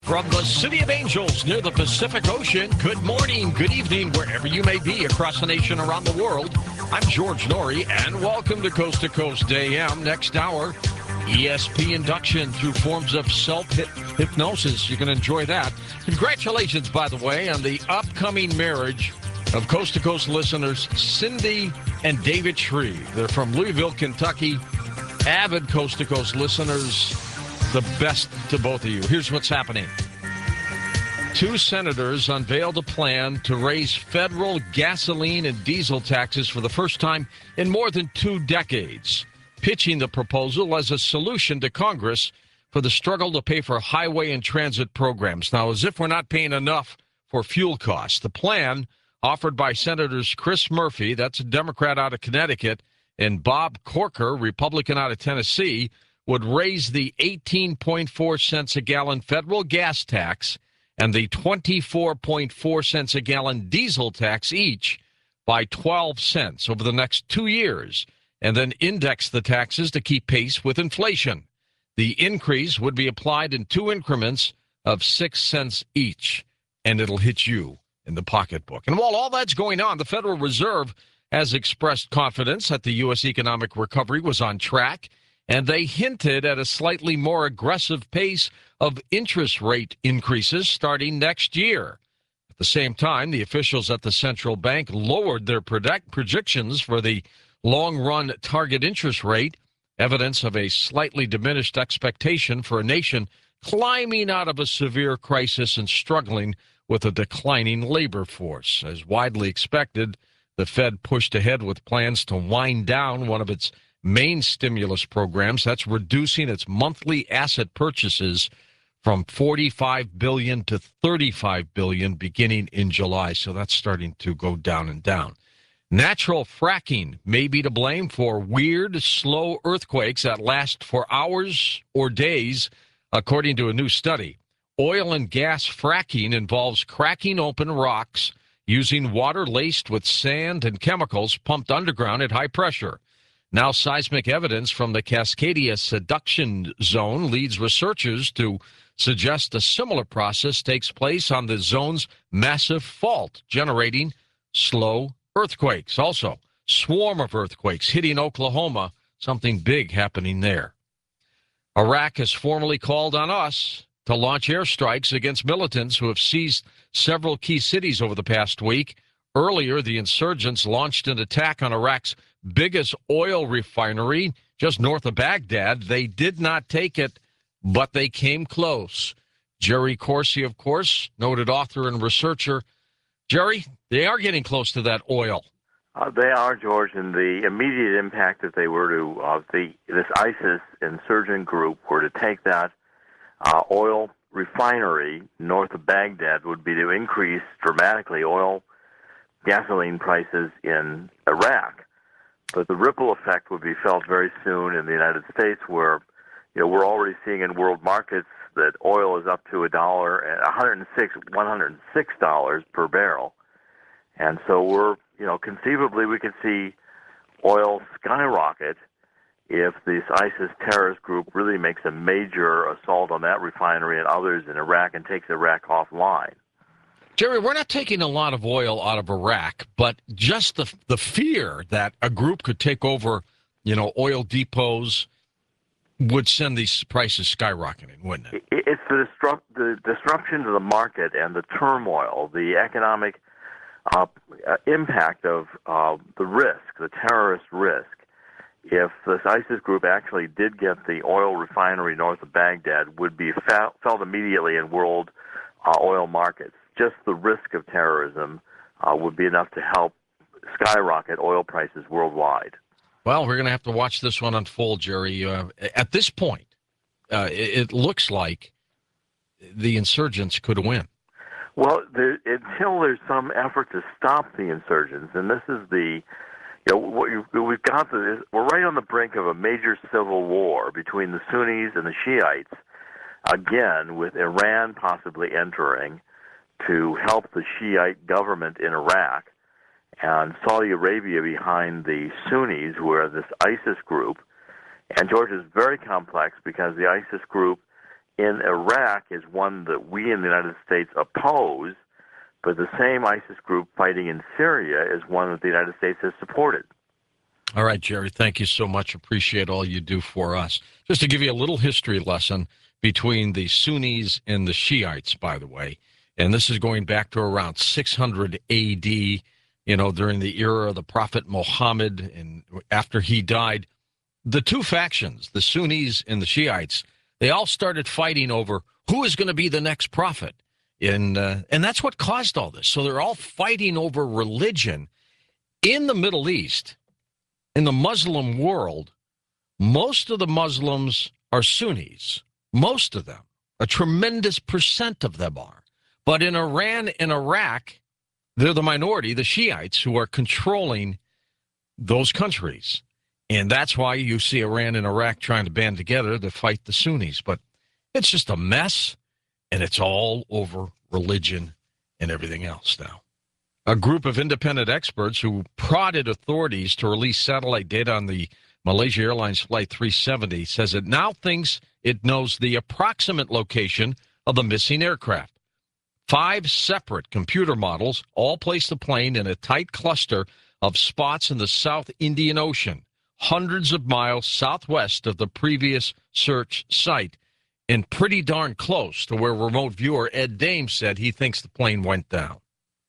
From the City of Angels near the Pacific Ocean, good morning, good evening, wherever you may be across the nation, around the world. I'm George Norrie, and welcome to Coast AM. Next hour, ESP induction through forms of self-hypnosis. You can enjoy that. Congratulations, by the way, on the upcoming marriage of Coast to Coast listeners Cindy and David Shreve. They're from Louisville, Kentucky. Avid Coast to Coast listeners. The best to both of you. Here's what's happening. Two senators unveiled a plan to raise federal gasoline and diesel taxes for the first time in more than 2 decades, pitching the proposal as a solution to Congress for the struggle to pay for highway and transit programs. Now, as if we're not paying enough for fuel costs, the plan offered by Senators Chris Murphy, that's a Democrat out of Connecticut, and Bob Corker, Republican out of Tennessee, would raise the 18.4 cents a gallon federal gas tax and the 24.4 cents a gallon diesel tax each by 12 cents over the next 2 years, and then index the taxes to keep pace with inflation. The increase would be applied in 2 increments of 6 cents each, and it'll hit you in the pocketbook. And while all that's going on, the Federal Reserve has expressed confidence that the U.S. economic recovery was on track, and they hinted at a slightly more aggressive pace of interest rate increases starting next year. At the same time, the officials at the central bank lowered their projections for the long-run target interest rate, evidence of a slightly diminished expectation for a nation climbing out of a severe crisis and struggling with a declining labor force. As widely expected, the Fed pushed ahead with plans to wind down one of its main stimulus programs. That's reducing its monthly asset purchases from $45 billion to $35 billion beginning in July. So that's starting to go down and down. Natural fracking may be to blame for weird, slow earthquakes that last for hours or days, according to a new study. Oil and gas fracking involves cracking open rocks using water laced with sand and chemicals pumped underground at high pressure. Now, seismic evidence from the Cascadia subduction zone leads researchers to suggest a similar process takes place on the zone's massive fault, generating slow earthquakes. Also, swarm of earthquakes hitting Oklahoma, something big happening there. Iraq has formally called on us to launch airstrikes against militants who have seized several key cities over the past week. Earlier, the insurgents launched an attack on Iraq's biggest oil refinery just north of Baghdad. They did not take it, but they came close. Jerry Corsi, of course, noted author and researcher. Jerry, they are getting close to that oil. They are, George, and the immediate impact if they were to, this ISIS insurgent group were to take that oil refinery north of Baghdad would be to increase dramatically gasoline prices in Iraq. But the ripple effect would be felt very soon in the United States, where we're already seeing in world markets that oil is up to $106 per barrel. And so conceivably we could see oil skyrocket if this ISIS terrorist group really makes a major assault on that refinery and others in Iraq and takes Iraq offline. Jerry, we're not taking a lot of oil out of Iraq, but just the fear that a group could take over, oil depots would send these prices skyrocketing, wouldn't it? It's the disruption to the market and the turmoil, the economic impact of the risk, the terrorist risk. If this ISIS group actually did get the oil refinery north of Baghdad, would be felt immediately in world oil markets. Just the risk of terrorism would be enough to help skyrocket oil prices worldwide. Well, we're going to have to watch this one unfold, Jerry. At this point, it looks like the insurgents could win. Well, until there's some effort to stop the insurgents, and this is we've got we're right on the brink of a major civil war between the Sunnis and the Shiites, again, with Iran possibly entering to help the Shiite government in Iraq, and Saudi Arabia behind the Sunnis, who are this ISIS group. And Georgia is very complex because the ISIS group in Iraq is one that we in the United States oppose, but the same ISIS group fighting in Syria is one that the United States has supported. All right, Jerry, thank you so much. Appreciate all you do for us. Just to give you a little history lesson between the Sunnis and the Shiites, by the way, and this is going back to around 600 A.D., during the era of the Prophet Muhammad, and after he died, the two factions, the Sunnis and the Shiites, they all started fighting over who is going to be the next prophet. And that's what caused all this. So they're all fighting over religion. In the Middle East, in the Muslim world, most of the Muslims are Sunnis. Most of them. A tremendous percent of them are. But in Iran and Iraq, they're the minority, the Shiites, who are controlling those countries. And that's why you see Iran and Iraq trying to band together to fight the Sunnis. But it's just a mess, and it's all over religion and everything else now. A group of independent experts who prodded authorities to release satellite data on the Malaysia Airlines Flight 370 says it now thinks it knows the approximate location of the missing aircraft. 5 separate computer models all place the plane in a tight cluster of spots in the South Indian Ocean, hundreds of miles southwest of the previous search site, and pretty darn close to where remote viewer Ed Dame said he thinks the plane went down.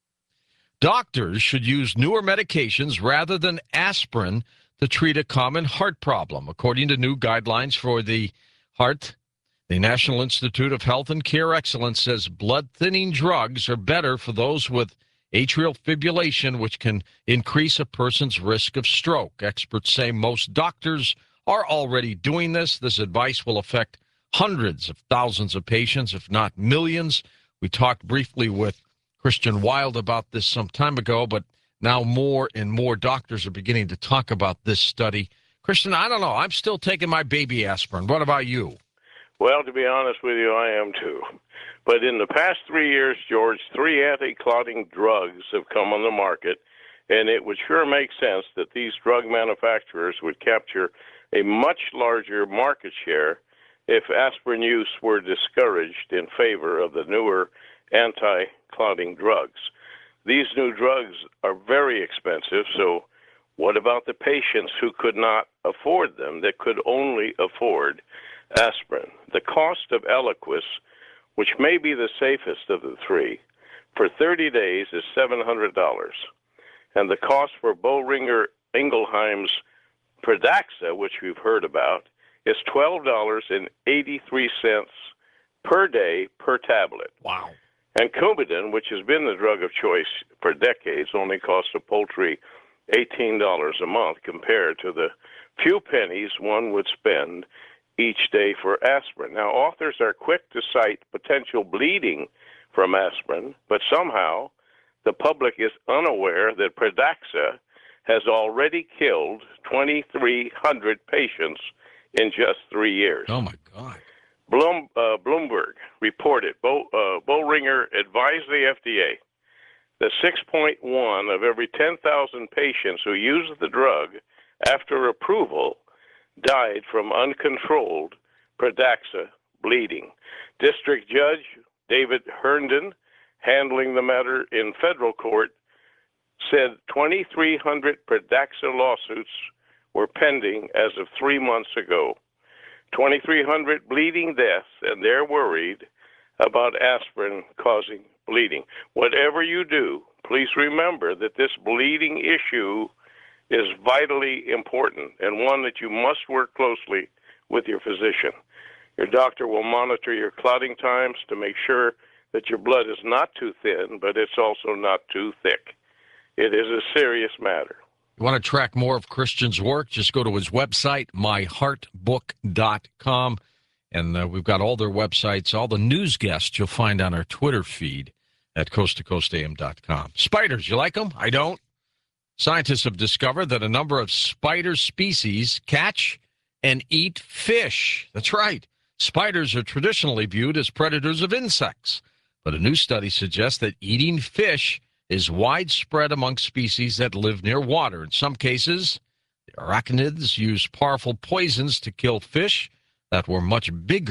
Doctors should use newer medications rather than aspirin to treat a common heart problem, according to new guidelines for the heart. The National Institute of Health and Care Excellence says blood-thinning drugs are better for those with atrial fibrillation, which can increase a person's risk of stroke. Experts say most doctors are already doing this. This advice will affect hundreds of thousands of patients, if not millions. We talked briefly with Christian Wild about this some time ago, but now more and more doctors are beginning to talk about this study. Christian, I don't know. I'm still taking my baby aspirin. What about you? Well, to be honest with you, I am too. But in the past 3 years, George, 3 anti-clotting drugs have come on the market, and it would sure make sense that these drug manufacturers would capture a much larger market share if aspirin use were discouraged in favor of the newer anti-clotting drugs. These new drugs are very expensive, so what about the patients who could not afford them, that could only afford aspirin? The cost of Eliquis, which may be the safest of the 3, for 30 days is $700. And the cost for Boehringer Ingelheim's Pradaxa, which we've heard about, is $12.83 per day per tablet. Wow. And Coumadin, which has been the drug of choice for decades, only costs a paltry $18 a month compared to the few pennies one would spend each day for aspirin. Now, authors are quick to cite potential bleeding from aspirin, but somehow the public is unaware that Pradaxa has already killed 2,300 patients in just 3 years. Oh, my God. Bloomberg reported, Boehringer advised the FDA that 6.1 of every 10,000 patients who used the drug after approval died from uncontrolled Pradaxa bleeding. District Judge David Herndon, handling the matter in federal court, said 2,300 Pradaxa lawsuits were pending as of 3 months ago. 2,300 bleeding deaths, and they're worried about aspirin causing bleeding. Whatever you do, please remember that this bleeding issue is vitally important and one that you must work closely with your physician. Your doctor will monitor your clotting times to make sure that your blood is not too thin, but it's also not too thick. It is a serious matter. You want to track more of Christian's work, just go to his website, myheartbook.com. And we've got all their websites, all the news guests you'll find on our Twitter feed at coasttocoastam.com. Spiders, you like them? I don't. Scientists have discovered that a number of spider species catch and eat fish. That's right. Spiders are traditionally viewed as predators of insects. But a new study suggests that eating fish is widespread among species that live near water. In some cases, the arachnids use powerful poisons to kill fish that were much bigger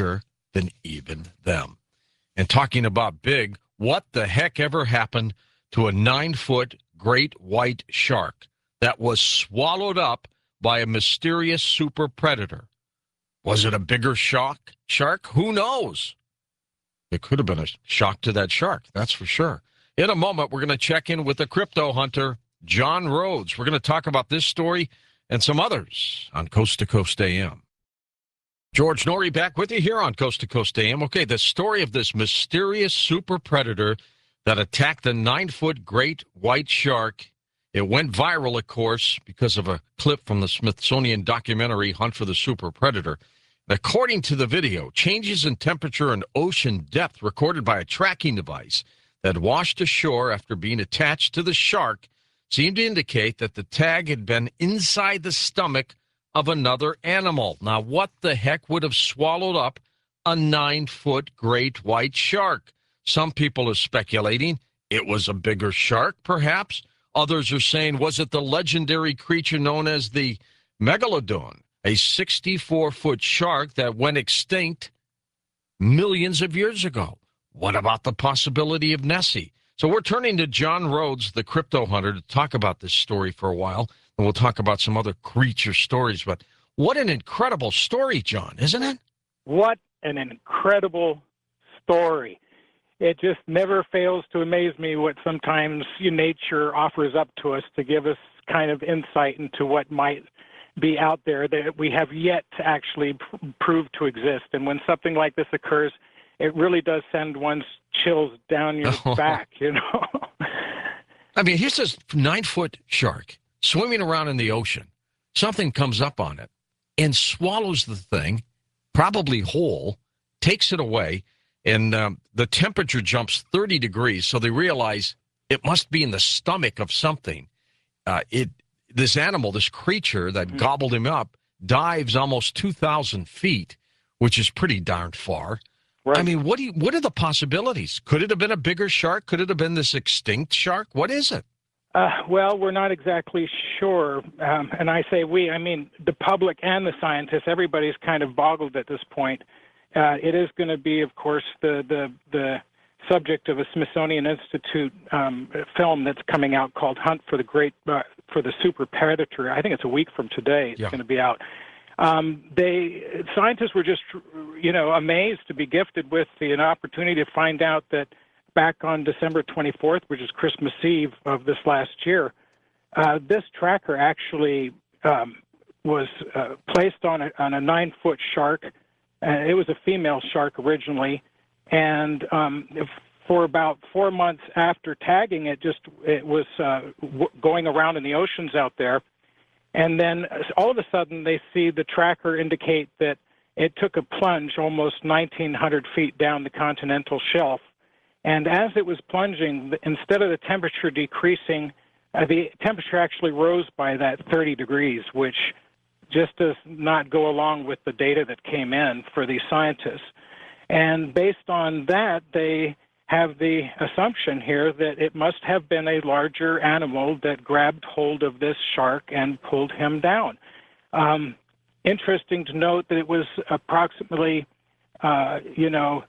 than even them. And talking about big, what the heck ever happened to a 9-foot great white shark that was swallowed up by a mysterious super predator? Was it a bigger shark? Who knows? It could have been a shock to that shark, that's for sure. In a moment, we're going to check in with the crypto hunter, John Rhodes. We're going to talk about this story and some others on Coast to Coast AM. George Noory back with you here on Coast to Coast AM. Okay, the story of this mysterious super predator that attacked the 9-foot great white shark. It went viral, of course, because of a clip from the Smithsonian documentary Hunt for the Super Predator. According to the video, changes in temperature and ocean depth recorded by a tracking device that washed ashore after being attached to the shark seemed to indicate that the tag had been inside the stomach of another animal. Now, what the heck would have swallowed up a 9-foot great white shark? Some people are speculating it was a bigger shark, perhaps. Others are saying, was it the legendary creature known as the megalodon, a 64-foot shark that went extinct millions of years ago? What about the possibility of Nessie? So we're turning to John Rhodes, the crypto hunter, to talk about this story for a while, and we'll talk about some other creature stories. But what an incredible story, John, isn't it? What an incredible story. It just never fails to amaze me what sometimes nature offers up to us to give us kind of insight into what might be out there that we have yet to actually prove to exist. And when something like this occurs, it really does send one's chills down your back, I mean, here's this 9-foot shark swimming around in the ocean. Something comes up on it and swallows the thing, probably whole, takes it away, and the temperature jumps 30 degrees, so they realize it must be in the stomach of something. This animal, this creature that gobbled him up, dives almost 2,000 feet, which is pretty darn far. Right. I mean, what are the possibilities? Could it have been a bigger shark? Could it have been this extinct shark? What is it? Well, we're not exactly sure. And I say we, I mean the public and the scientists, everybody's kind of boggled at this point. It is going to be, of course, the subject of a Smithsonian Institute film that's coming out called Hunt for the Super Predator. I think it's a week from today it's going to be out. Scientists were just, amazed to be gifted with an opportunity to find out that back on December 24th, which is Christmas Eve of this last year, this tracker actually was placed on a 9-foot shark. It was a female shark originally, and for about 4 months after tagging it, it was going around in the oceans out there. And then all of a sudden they see the tracker indicate that it took a plunge almost 1,900 feet down the continental shelf. And as it was plunging, instead of the temperature decreasing, the temperature actually rose by that 30 degrees, which just does not go along with the data that came in for these scientists. And based on that, they have the assumption here that it must have been a larger animal that grabbed hold of this shark and pulled him down. Interesting to note that it was approximately, the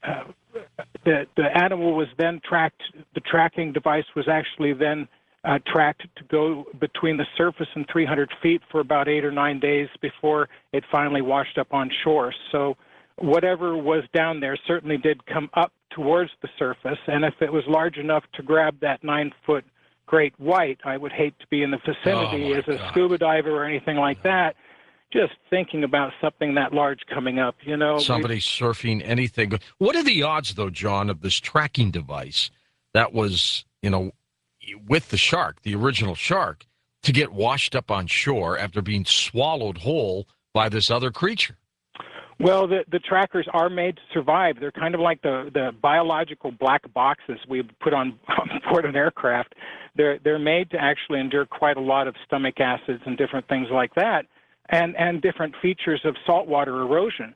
animal was then tracked, the tracking device was actually then tracked to go between the surface and 300 feet for about 8 or 9 days before it finally washed up on shore. So whatever was down there certainly did come up towards the surface, and if it was large enough to grab that 9-foot great white, I would hate to be in the vicinity as a scuba diver or anything like that, just thinking about something that large coming up, Somebody surfing anything. What are the odds, though, John, of this tracking device that was, with the shark, the original shark, to get washed up on shore after being swallowed whole by this other creature? Well, the trackers are made to survive. They're kind of like the biological black boxes we put on board an aircraft. They're made to actually endure quite a lot of stomach acids and different things like that, and different features of saltwater erosion.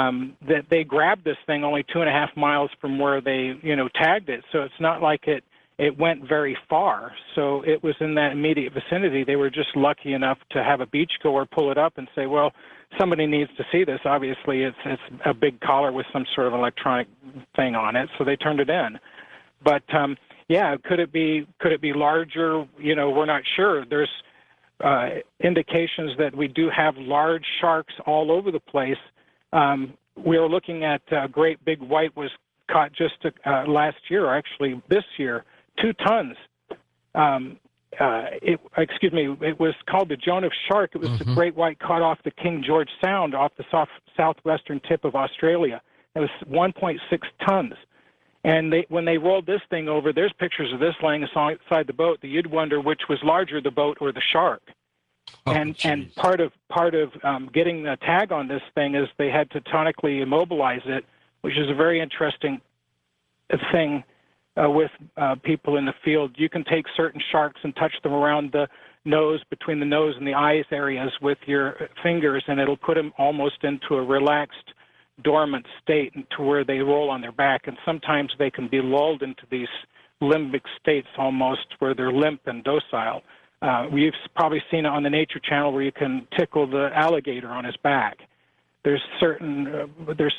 That they grabbed this thing only 2.5 miles from where they tagged it, so it's not like it it went very far. So it was in that immediate vicinity. They were just lucky enough to have a beachgoer pull it up and say, well, somebody needs to see this. Obviously, it's a big collar with some sort of electronic thing on it, so they turned it in. But yeah, could it be larger? You know, we're not sure. There's indications that we do have large sharks all over the place. We were looking at great big white was caught just last year, or actually this year, 2 tons. It was called the Jonah shark. It was the great white caught off the King George Sound off the southwestern tip of Australia. It was 1.6 tons. And when they rolled this thing over, there's pictures of this laying aside the boat. You'd wonder which was larger, the boat or the shark. And part of getting the tag on this thing is they had to tonically immobilize it, which is a very interesting thing with people in the field. You can take certain sharks and touch them around the nose, between the nose and the eyes areas with your fingers, and it'll put them almost into a relaxed, dormant state to where they roll on their back. And sometimes they can be lulled into these limbic states almost where they're limp and docile. We've probably seen it on the Nature Channel where you can tickle the alligator on his back. There's certain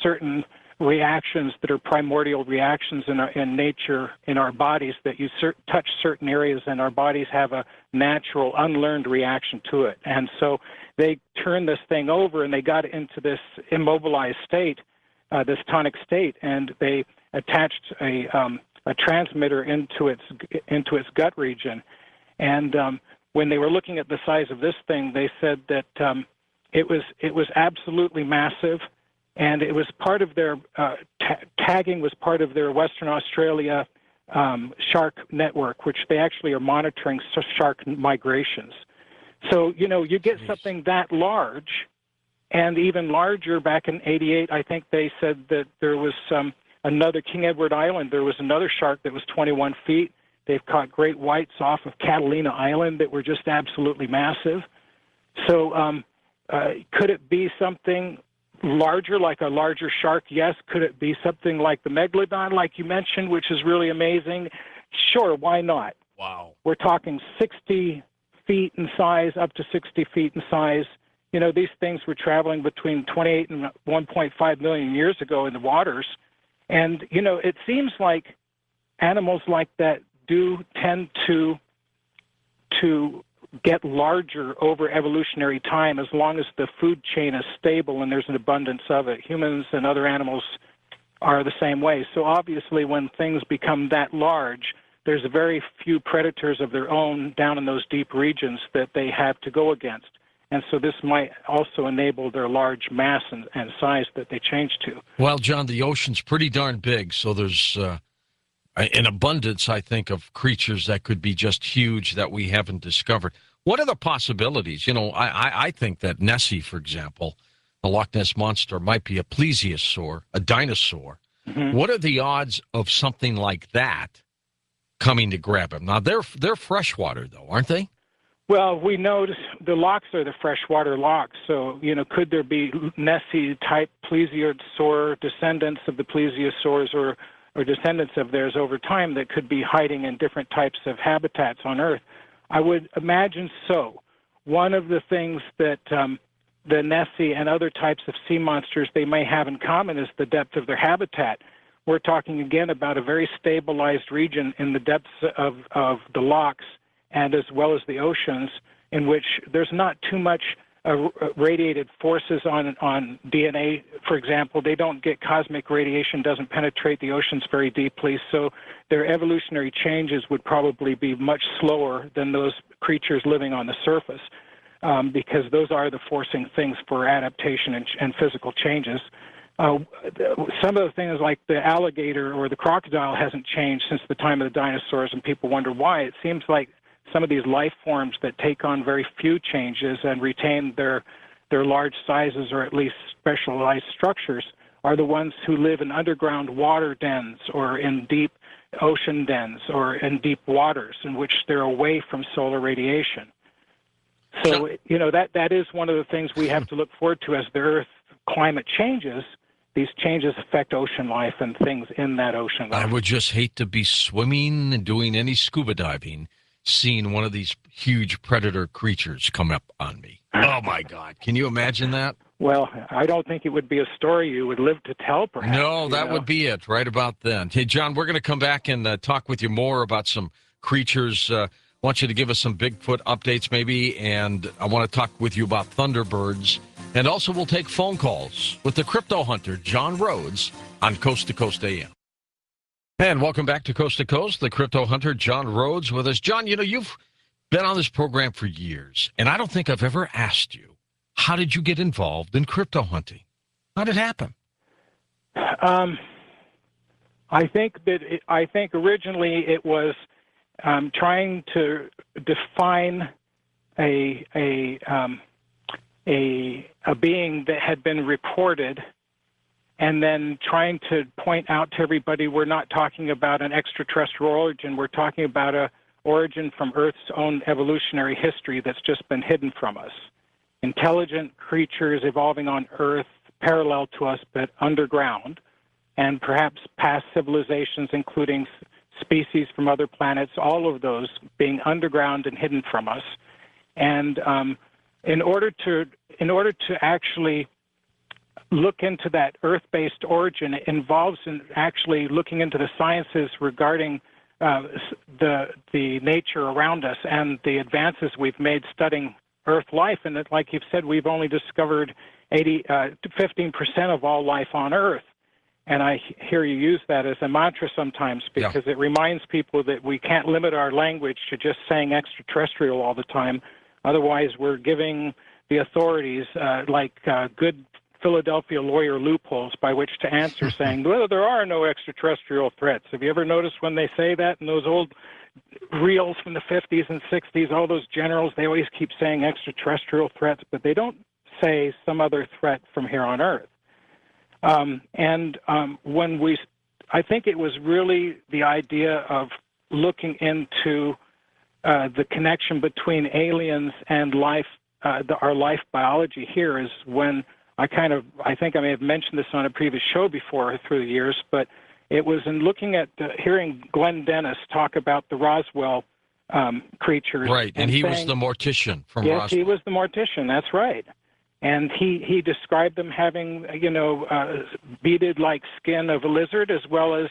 reactions that are primordial reactions in nature, in our bodies, that you touch certain areas and our bodies have a natural, unlearned reaction to it. And so they turned this thing over and they got into this immobilized state, this tonic state, and they attached a transmitter into its gut region. And when they were looking at the size of this thing, they said that it was absolutely massive. And it was part of their tagging was part of their Western Australia shark network, which they actually are monitoring shark migrations. So, you know, you get something that large and even larger. Back in '88, I think they said that there was another King Edward Island. There was another shark that was 21 feet. They've caught great whites off of Catalina Island that were just absolutely massive. So could it be something larger, like a larger shark? Yes. Could it be something like the megalodon, like you mentioned, which is really amazing? Sure, why not? Wow. We're talking 60 feet in size, up to 60 feet in size. You know, these things were traveling between 28 and 1.5 million years ago in the waters. And, you know, it seems like animals like that do tend to get larger over evolutionary time as long as the food chain is stable and there's an abundance of it. Humans and other animals are the same way. So obviously when things become that large, there's very few predators of their own down in those deep regions that they have to go against. And so this might also enable their large mass and size that they change to. Well, John, the ocean's pretty darn big, so there's an abundance, I think, of creatures that could be just huge that we haven't discovered. What are the possibilities? You know, I think that Nessie, for example, the Loch Ness Monster, might be a plesiosaur, a dinosaur. Mm-hmm. What are the odds of something like that coming to grab him? Now, they're freshwater, though, aren't they? Well, we know the lochs are the freshwater lochs, so, you know, could there be Nessie-type plesiosaur descendants of the plesiosaurs or descendants of theirs over time that could be hiding in different types of habitats on Earth? I would imagine so. One of the things that the Nessie and other types of sea monsters they may have in common is the depth of their habitat. We're talking again about a very stabilized region in the depths of the lochs and as well as the oceans, in which there's not too much radiated forces on DNA, for example. They don't get cosmic radiation, doesn't penetrate the oceans very deeply, so their evolutionary changes would probably be much slower than those creatures living on the surface, because those are the forcing things for adaptation and physical changes. Some of the things like the alligator or the crocodile hasn't changed since the time of the dinosaurs, and people wonder why. It seems like some of these life forms that take on very few changes and retain their large sizes or at least specialized structures are the ones who live in underground water dens or in deep ocean dens or in deep waters in which they're away from solar radiation. So, you know, that is one of the things we have to look forward to as the Earth climate changes. these changes affect ocean life and things in that ocean life. I would just hate to be swimming and doing any scuba diving, seeing one of these huge predator creatures come up on me. Oh, my God. Can you imagine that? Well, I don't think it would be a story you would live to tell, perhaps. No, that would be it right about then. Hey, John, we're going to come back and talk with you more about some creatures. I want you to give us some Bigfoot updates maybe, and I want to talk with you about thunderbirds. And also we'll take phone calls with the crypto hunter, John Rhodes, on Coast to Coast AM. And welcome back to Coast, the crypto hunter, John Rhodes, with us. John, you've been on this program for years, and I don't think I've ever asked you, how did you get involved in crypto hunting? How did it happen? I think originally it was trying to define a being that had been reported, and then trying to point out to everybody we're not talking about an extraterrestrial origin. We're talking about a origin from Earth's own evolutionary history that's just been hidden from us. Intelligent creatures evolving on Earth parallel to us but underground, and perhaps past civilizations, including species from other planets, all of those being underground and hidden from us. And in order to actually look into that Earth-based origin, it involves in actually looking into the sciences regarding the nature around us and the advances we've made studying Earth life. And that, like you've said, we've only discovered 15% of all life on Earth. And I hear you use that as a mantra sometimes because it reminds people that we can't limit our language to just saying extraterrestrial all the time. Otherwise, we're giving the authorities good Philadelphia lawyer loopholes by which to answer, saying, well, there are no extraterrestrial threats. Have you ever noticed when they say that in those old reels from the 50s and 60s, all those generals, they always keep saying extraterrestrial threats, but they don't say some other threat from here on Earth. I think it was really the idea of looking into the connection between aliens and life, our life biology here is when I think I may have mentioned this on a previous show before through the years, but it was in looking at hearing Glenn Dennis talk about the Roswell creatures. Right, and he was the mortician from Roswell. Yes, he was the mortician, that's right. And he described them having, beaded-like skin of a lizard, as well as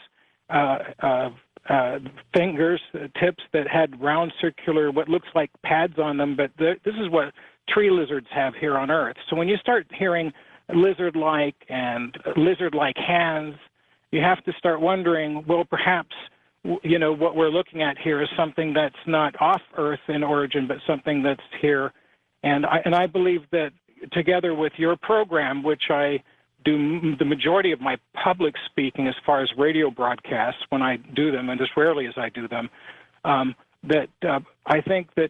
fingers, tips that had round circular, what looks like pads on them. But this is what tree lizards have here on Earth. So when you start hearing lizard-like and lizard-like hands, you have to start wondering, well, perhaps, what we're looking at here is something that's not off Earth in origin, but something that's here. And I believe that together with your program, which I do the majority of my public speaking as far as radio broadcasts when I do them, and as rarely as I do them, I think that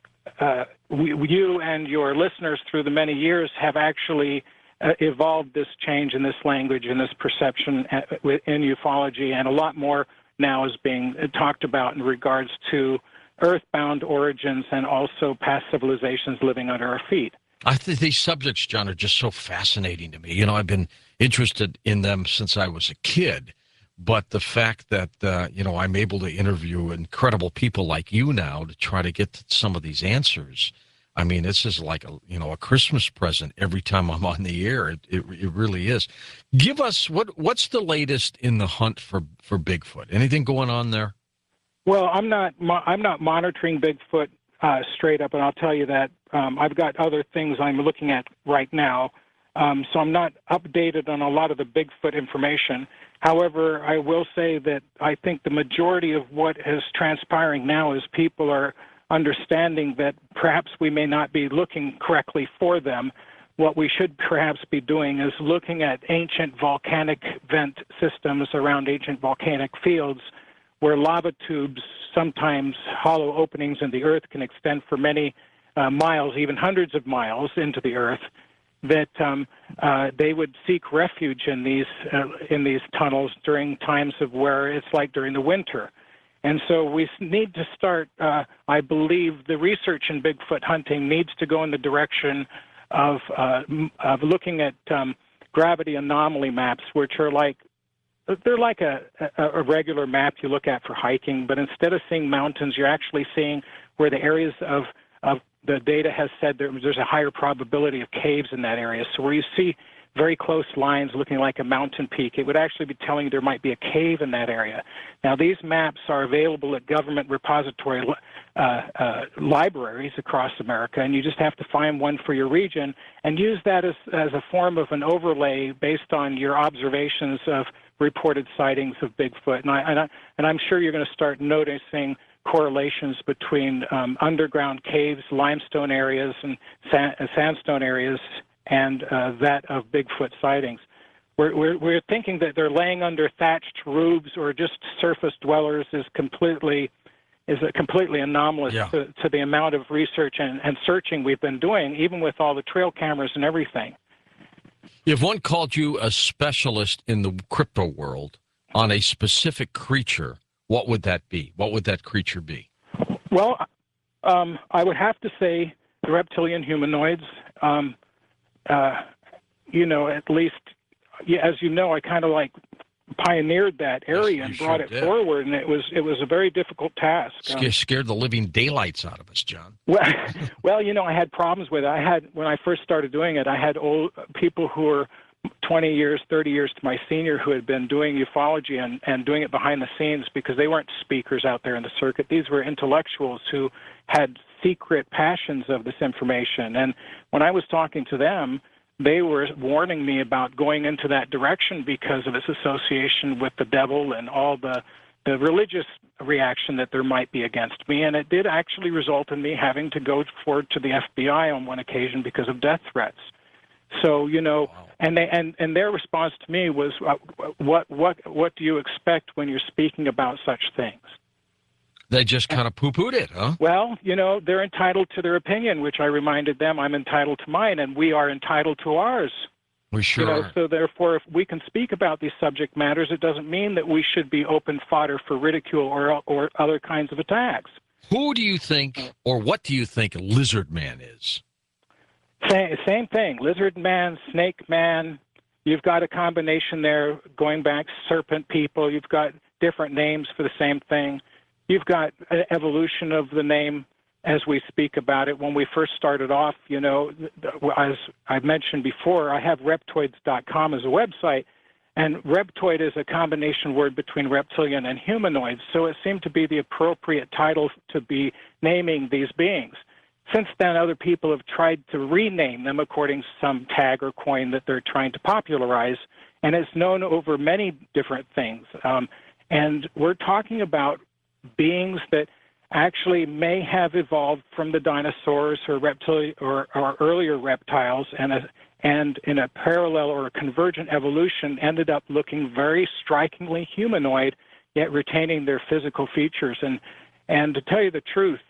you and your listeners through the many years have actually evolved this change in this language and this perception in ufology, and a lot more now is being talked about in regards to earthbound origins and also past civilizations living under our feet. I think these subjects, John, are just so fascinating to me. I've been interested in them since I was a kid, but the fact that, I'm able to interview incredible people like you now to try to get to some of these answers, I mean, this is like a Christmas present every time I'm on the air. It really is. Give us, what's the latest in the hunt for Bigfoot? Anything going on there? Well, I'm not monitoring Bigfoot straight up, and I'll tell you that. I've got other things I'm looking at right now, so I'm not updated on a lot of the Bigfoot information. However, I will say that I think the majority of what is transpiring now is people are understanding that perhaps we may not be looking correctly for them. What we should perhaps be doing is looking at ancient volcanic vent systems around ancient volcanic fields where lava tubes, sometimes hollow openings in the earth, can extend for many miles, even hundreds of miles into the earth, that they would seek refuge in these tunnels during times of where it's like during the winter. And so we need to start, I believe, the research in Bigfoot hunting needs to go in the direction of looking at gravity anomaly maps, which are they're like a regular map you look at for hiking, but instead of seeing mountains, you're actually seeing where the areas of the data has said there's a higher probability of caves in that area. So where you see very close lines looking like a mountain peak, it would actually be telling you there might be a cave in that area. Now, these maps are available at government repository libraries across America, and you just have to find one for your region and use that as a form of an overlay based on your observations of reported sightings of Bigfoot. And I'm sure you're going to start noticing correlations between underground caves, limestone areas, and sandstone areas, and that of Bigfoot sightings. We're thinking that they're laying under thatched roofs or just surface dwellers is completely anomalous to the amount of research and searching we've been doing, even with all the trail cameras and everything. If one called you a specialist in the crypto world on a specific creature, what would that be? What would that creature be? Well, I would have to say the reptilian humanoids. At least, as you know, I kind of pioneered that area and brought it forward, and it was a very difficult task. Scared the living daylights out of us, John. Well, I had problems with it. When I first started doing it, I had old people who were 20 years, 30 years to my senior who had been doing ufology and doing it behind the scenes because they weren't speakers out there in the circuit. These were intellectuals who had secret passions of this information. And when I was talking to them, they were warning me about going into that direction because of its association with the devil and all the religious reaction that there might be against me. And it did actually result in me having to go forward to the FBI on one occasion because of death threats. So, wow. and their response to me was, what do you expect when you're speaking about such things? They just kind of poo-pooed it, huh? Well, they're entitled to their opinion, which I reminded them I'm entitled to mine, and we are entitled to ours. We sure are. So therefore, if we can speak about these subject matters, it doesn't mean that we should be open fodder for ridicule or other kinds of attacks. Who do you think, or what do you think Lizard Man is? Same thing. Lizard Man, Snake Man. You've got a combination there going back serpent people. You've got different names for the same thing. You've got an evolution of the name as we speak about it. When we first started off, as I mentioned before, I have reptoids.com as a website, and reptoid is a combination word between reptilian and humanoid, so it seemed to be the appropriate title to be naming these beings. Since then, other people have tried to rename them according to some tag or coin that they're trying to popularize, and it's known over many different things. And we're talking about beings that actually may have evolved from the dinosaurs or reptilian or earlier reptiles, and in a parallel or a convergent evolution ended up looking very strikingly humanoid, yet retaining their physical features. And to tell you the truth,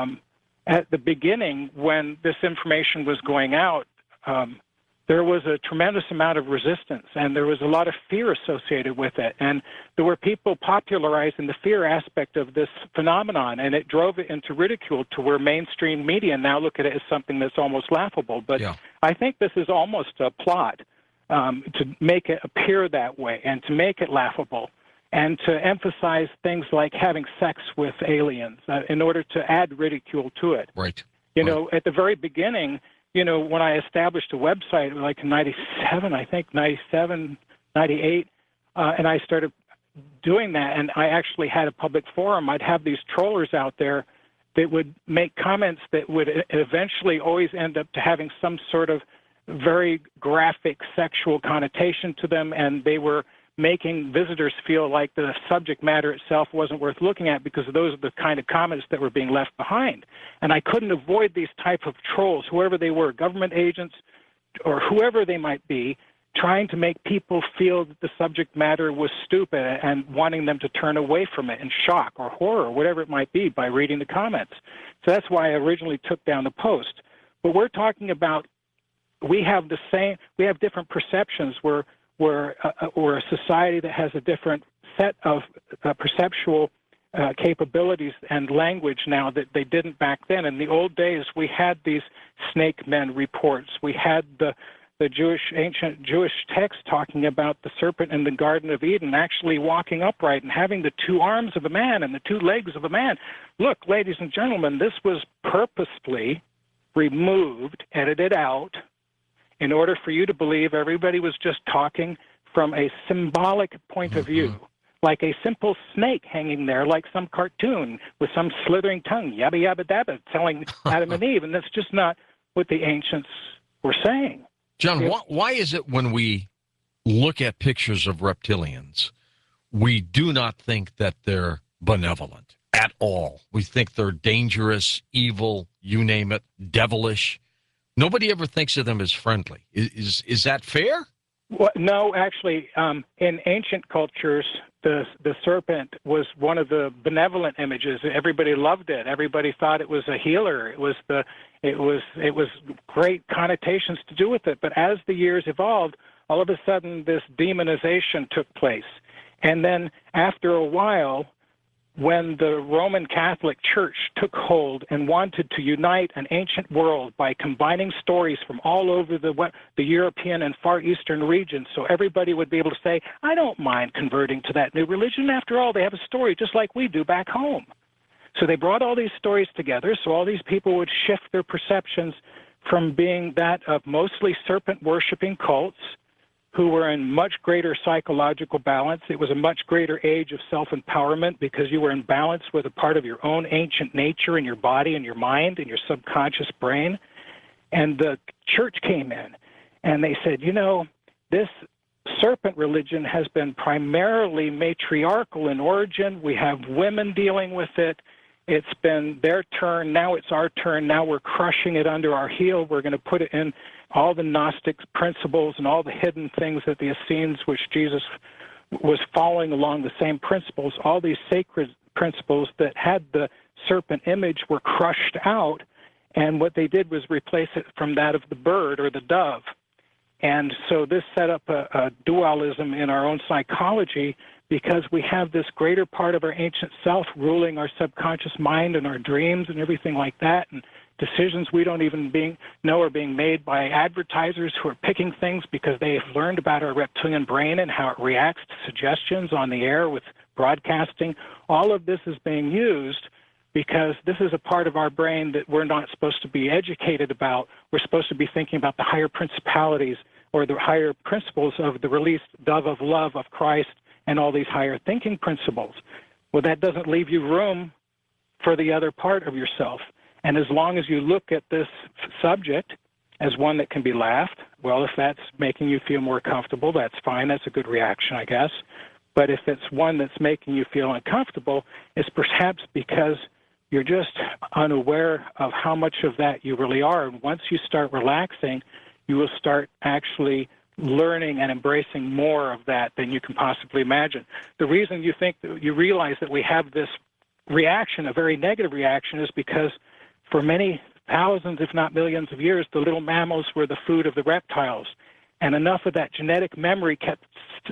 at the beginning, when this information was going out, there was a tremendous amount of resistance, and there was a lot of fear associated with it. And there were people popularizing the fear aspect of this phenomenon, and it drove it into ridicule to where mainstream media now look at it as something that's almost laughable. But I think this is almost a plot to make it appear that way and to make it laughable, and to emphasize things like having sex with aliens in order to add ridicule to it. Right. You know, at the very beginning, when I established a website, like in 97, I think, 97, 98, and I started doing that, and I actually had a public forum, I'd have these trollers out there that would make comments that would eventually always end up to having some sort of very graphic sexual connotation to them, and they were making visitors feel like the subject matter itself wasn't worth looking at because those are the kind of comments that were being left behind. And I couldn't avoid these type of trolls, whoever they were, government agents or whoever they might be, trying to make people feel that the subject matter was stupid and wanting them to turn away from it in shock or horror, whatever it might be, by reading the comments. So that's why I originally took down the post. But we're talking about we have different perceptions. We're a society that has a different set of perceptual capabilities and language now that they didn't back then. In the old days, we had these snake men reports. We had the the ancient Jewish text talking about the serpent in the Garden of Eden actually walking upright and having the two arms of a man and the two legs of a man. Look, ladies and gentlemen, this was purposefully removed, edited out, in order for you to believe everybody was just talking from a symbolic point of view, like a simple snake hanging there, like some cartoon with some slithering tongue, yabba yabba dabba, telling Adam and Eve, and that's just not what the ancients were saying. John, why is it when we look at pictures of reptilians, we do not think that they're benevolent at all? We think they're dangerous, evil, you name it, devilish. Nobody ever thinks of them as friendly. Is that fair? Well, no, actually, in ancient cultures, the serpent was one of the benevolent images. Everybody loved it. Everybody thought it was a healer. It was great connotations to do with it. But as the years evolved, all of a sudden this demonization took place. And then after a while, when the Roman Catholic Church took hold and wanted to unite an ancient world by combining stories from all over the European and Far Eastern regions, so everybody would be able to say, I don't mind converting to that new religion. After all, they have a story just like we do back home. So they brought all these stories together so all these people would shift their perceptions from being that of mostly serpent-worshipping cults who were in much greater psychological balance. It was a much greater age of self-empowerment because you were in balance with a part of your own ancient nature in your body and your mind and your subconscious brain. And the church came in and they said, you know, this serpent religion has been primarily matriarchal in origin. We have women dealing with it. It's been their turn. Now it's our turn. Now we're crushing it under our heel. We're going to put it in all the Gnostic principles and all the hidden things that the Essenes, which Jesus was following along the same principles, all these sacred principles that had the serpent image were crushed out. And what they did was replace it from that of the bird or the dove. And so this set up a dualism in our own psychology because we have this greater part of our ancient self ruling our subconscious mind and our dreams and everything like that, and decisions we don't even know are being made by advertisers who are picking things because they have learned about our reptilian brain and how it reacts to suggestions on the air with broadcasting. All of this is being used because this is a part of our brain that we're not supposed to be educated about. We're supposed to be thinking about the higher principalities or the higher principles of the released dove of love of Christ and all these higher thinking principles. Well, that doesn't leave you room for the other part of yourself. And as long as you look at this subject as one that can be laughed, well, if that's making you feel more comfortable, that's fine. That's a good reaction, I guess. But if it's one that's making you feel uncomfortable, it's perhaps because you're just unaware of how much of that you really are. And once you start relaxing, you will start actually learning and embracing more of that than you can possibly imagine. The reason you think that you realize that we have this reaction, a very negative reaction, is because for many thousands, if not millions of years, the little mammals were the food of the reptiles. And enough of that genetic memory kept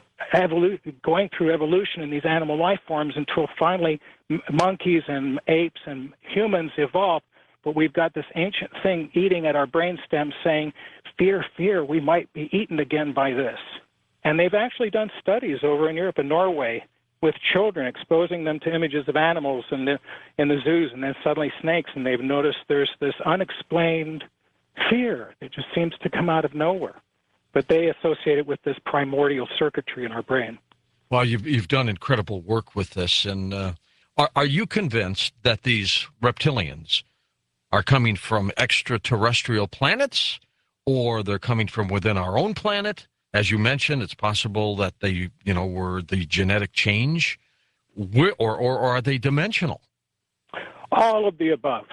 going through evolution in these animal life forms until finally monkeys and apes and humans evolved. But we've got this ancient thing eating at our brainstem saying, fear, fear, we might be eaten again by this. And they've actually done studies over in Europe and Norway with children, exposing them to images of animals in the zoos and then suddenly snakes, and they've noticed there's this unexplained fear that just seems to come out of nowhere. But they associate it with this primordial circuitry in our brain. Well, you've done incredible work with this, and are you convinced that these reptilians are coming from extraterrestrial planets, or they're coming from within our own planet? As you mentioned, it's possible that they, were the genetic change, or are they dimensional? All of the above.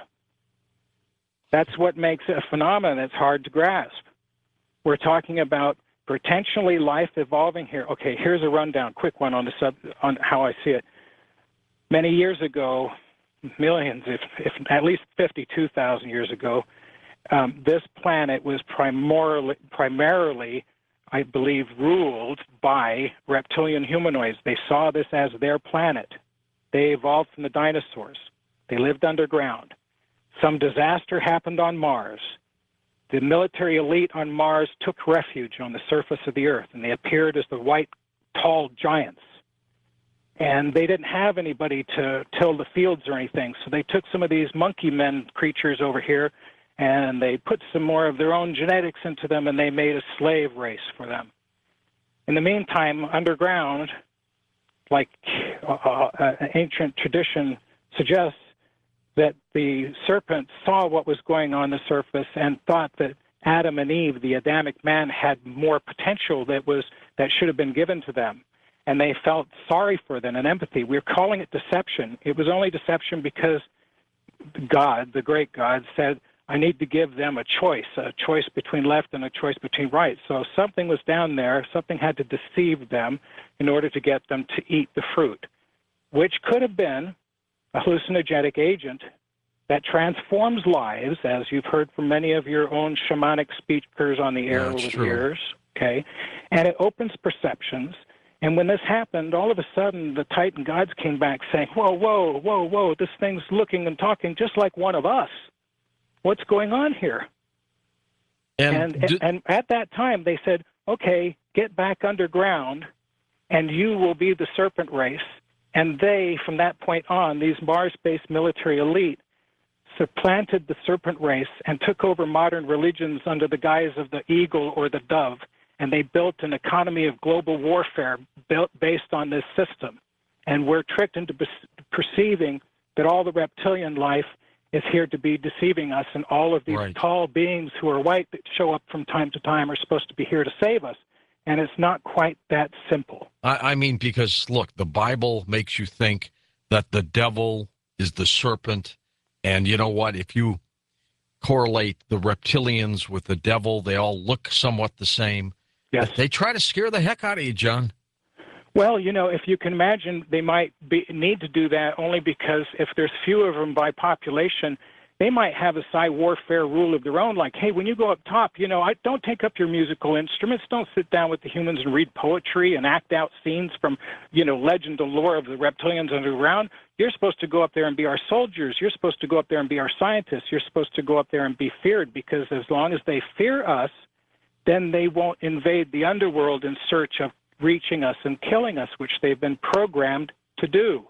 That's what makes it a phenomenon that's hard to grasp. We're talking about potentially life evolving here. Okay, here's a rundown, quick one on how I see it. Many years ago, millions, if at least 52,000 years ago, this planet was primarily, I believe, ruled by reptilian humanoids. They saw this as their planet. They evolved from the dinosaurs. They lived underground. Some disaster happened on Mars. the military elite on Mars took refuge on the surface of the Earth, and they appeared as the white, tall giants. And they didn't have anybody to till the fields or anything, so they took some of these monkey men creatures over here, and they put some more of their own genetics into them, and they made a slave race for them. In the meantime, underground, like ancient tradition suggests, that the serpent saw what was going on the surface and thought that Adam and Eve, the Adamic man, had more potential that should have been given to them. And they felt sorry for them and empathy. We're calling it deception. It was only deception because God, the great God, said, I need to give them a choice between left and a choice between right. So something was down there, something had to deceive them in order to get them to eat the fruit, which could have been a hallucinogenic agent that transforms lives, as you've heard from many of your own shamanic speakers on the air over the years, okay? And it opens perceptions. And when this happened, all of a sudden the Titan gods came back saying, whoa, whoa, whoa, whoa, this thing's looking and talking just like one of us. What's going on here? And at that time they said, okay, get back underground and you will be the serpent race. And they, from that point on, these Mars-based military elite, supplanted the serpent race and took over modern religions under the guise of the eagle or the dove. And they built an economy of global warfare based on this system. And we're tricked into perceiving that all the reptilian life is here to be deceiving us, and all of these tall beings who are white that show up from time to time are supposed to be here to save us. And it's not quite that simple. I mean, because, look, the Bible makes you think that the devil is the serpent. And you know what? If you correlate the reptilians with the devil, they all look somewhat the same. Yes. They try to scare the heck out of you, John. Well, you know, if you can imagine, they might need to do that only because if there's few of them by population, they might have a psi warfare rule of their own, like, hey, when you go up top, you know, don't take up your musical instruments. Don't sit down with the humans and read poetry and act out scenes from, you know, legend and lore of the reptilians underground. You're supposed to go up there and be our soldiers. You're supposed to go up there and be our scientists. You're supposed to go up there and be feared, because as long as they fear us, then they won't invade the underworld in search of reaching us and killing us, which they've been programmed to do.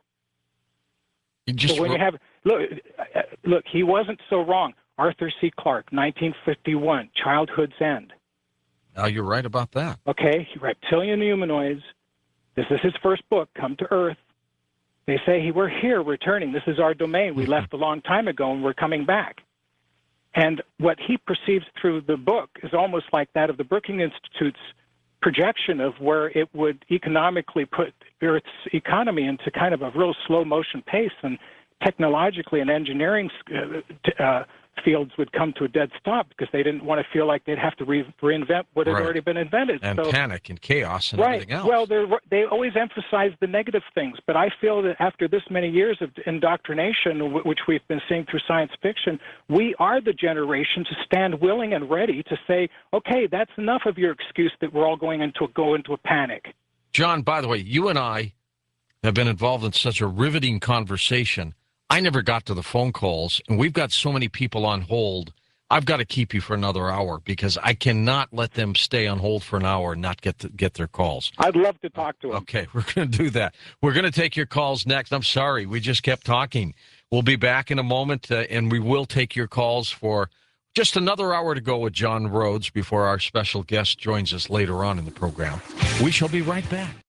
So when you have look, he wasn't so wrong. Arthur C. Clarke, 1951, Childhood's End. Now you're right about that. Okay, reptilian humanoids. This is his first book, Come to Earth. They say, we're here, returning. This is our domain. We left a long time ago, and we're coming back. And what he perceives through the book is almost like that of the Brookings Institute's projection of where it would economically put Earth's economy into kind of a real slow motion pace, and technologically and engineering fields would come to a dead stop because they didn't want to feel like they'd have to reinvent what had already been invented. And panic and chaos and everything else. Well, they always emphasize the negative things, but I feel that after this many years of indoctrination, which we've been seeing through science fiction, we are the generation to stand willing and ready to say, okay, that's enough of your excuse that we're all going into a panic. John, by the way, you and I have been involved in such a riveting conversation. I never got to the phone calls, and we've got so many people on hold. I've got to keep you for another hour because I cannot let them stay on hold for an hour and not get their calls. I'd love to talk to them. Okay, we're going to do that. We're going to take your calls next. I'm sorry, we just kept talking. We'll be back in a moment, and we will take your calls for just another hour to go with John Rhodes before our special guest joins us later on in the program. We shall be right back.